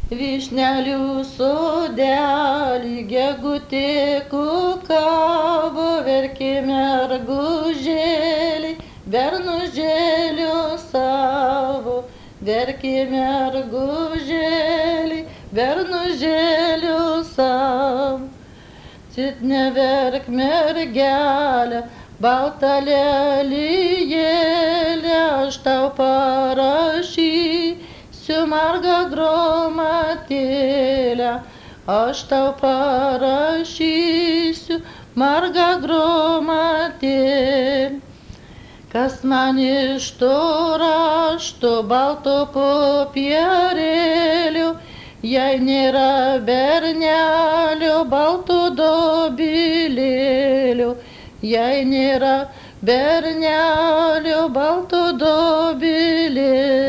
vyšnelių sodelį, gegutė kukavo, verkė mergužėlį, bernužėlių savo, verkė mergužėlį, bernužėlių savo. Cit neverk mergelė, balta lelijėlė, aš tau parašysiu margą gromatėlę, aš tau parašysiu margą gromatėlę. Kas man iš to rašto balto popierėlio, jei nėra bernelio balto dobilėlio, jei nėra bernelio balto dobilėlio.